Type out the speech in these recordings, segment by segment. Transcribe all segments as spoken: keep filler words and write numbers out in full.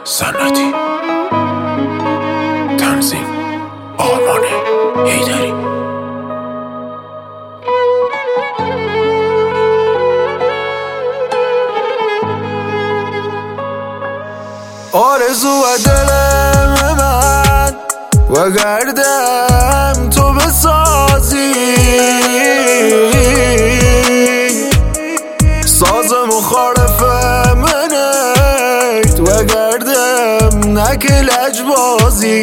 سنتی. تنظیم آرمان حیدری. آرزو دل من و گردم تو بسازی، ساز مخالف منیت و گردم نک لجبازی.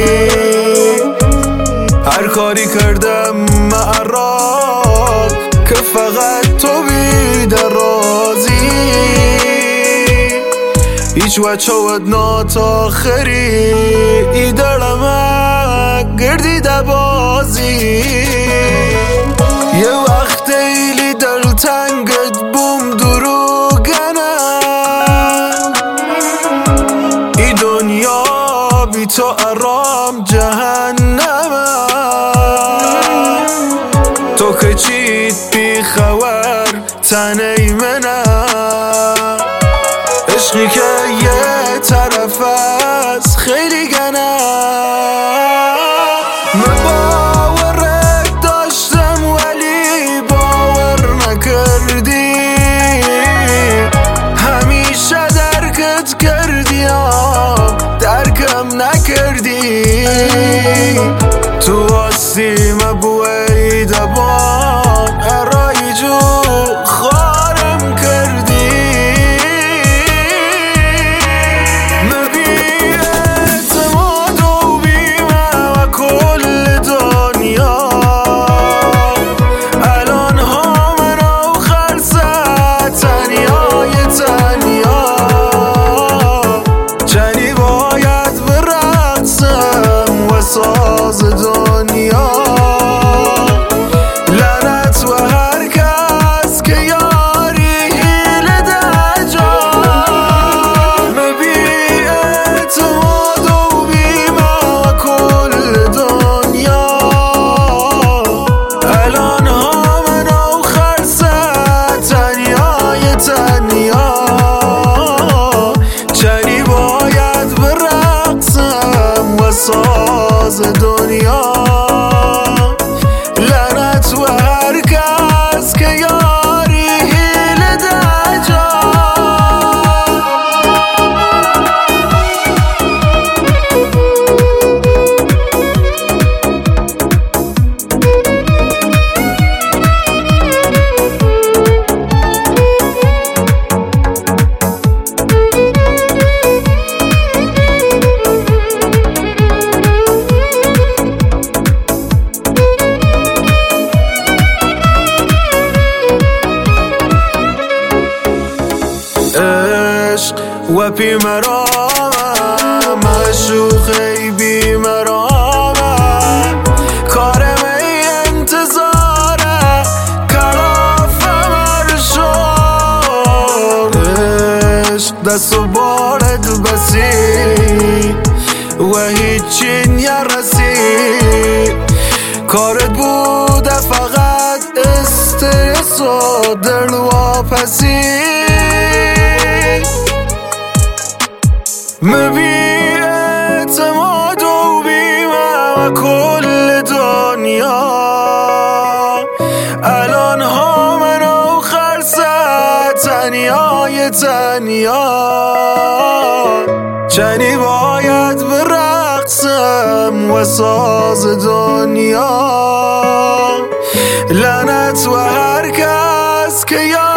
هر کاری کردم معراض که فقط تو بیدر رازی. هیچ وچه ودنات آخری ای دلم گردیده بازی. یه وقت ایلی دل تنگت بوم دروگنه، ای دنیا بی تو ارام جهنمه. تو که چیت بی خبر تنی منه، عشقی که یه طرف از خیلی گنه. من باورت داشتم ولی باور نکردی، همیشه درکت کردی درکم نکردی. تو آسیم بوی دبان ارای جو خارم کردی. ساز دنیا لعنت و هر کس که یاری حیله در جا. بی اعتماد و بیمه کل دنیا الان ها من و خرسه تنیای تنیا. چنی باید برقصم و ساز دنیا لعنت و هر کس که یاری حیله در جا. و بی مرامم مشوخی بی مرامم کارم ای انتظاره کلافم ارشاد. عشق دست و بارد بسی و هیچی نرسی. کارت بوده فقط استرس و دل واپسی. بی اعتماد و بیمه و کل دنیا الان ها من و خرسه تنیای تنیا. چنی باید برقصم و ساز دنیا لعنت و هر کس که